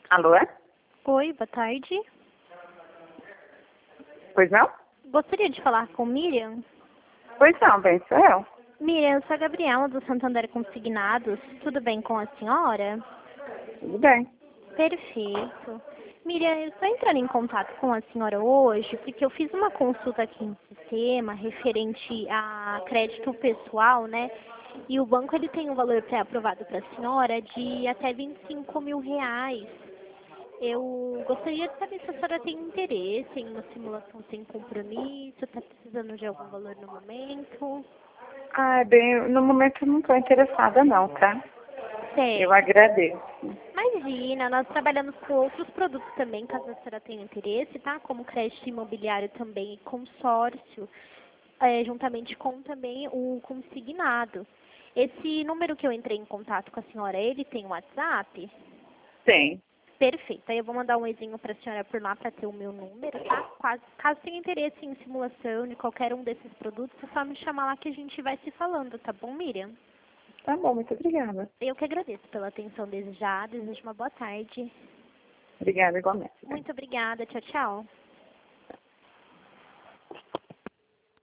Alô? Oi, boa tarde. Pois não? Gostaria de falar com Miriam. Pois não, bem, sou eu. Miriam, eu sou a Gabriela do Santander Consignados. Tudo bem com a senhora? Tudo bem. Perfeito. Miriam, eu estou entrando em contato com a senhora hoje porque eu fiz uma consulta aqui no sistema referente a crédito pessoal, né? E o banco ele tem um valor pré-aprovado para a senhora de até R$ 25.000. Eu gostaria de saber se a senhora tem interesse em uma simulação sem compromisso, está precisando de algum valor no momento. Ah, bem, no momento eu não estou interessada não, tá? Eu Certo. agradeço. Imagina, nós trabalhamos com outros produtos também, caso a senhora tenha interesse, tá? Como crédito imobiliário também e consórcio, juntamente com também o consignado. Esse número que eu entrei em contato com a senhora, ele tem um WhatsApp? Tem. Perfeito. Aí eu vou mandar um e-mail para a senhora por lá para ter o meu número, tá? Caso tenha interesse em simulação de qualquer um desses produtos, é só me chamar lá que a gente vai se falando, tá bom, Miriam? Tá bom, muito obrigada. Eu que agradeço pela atenção desejada, desejo uma boa tarde. Obrigada igualmente. Muito obrigada. Tchau, tchau.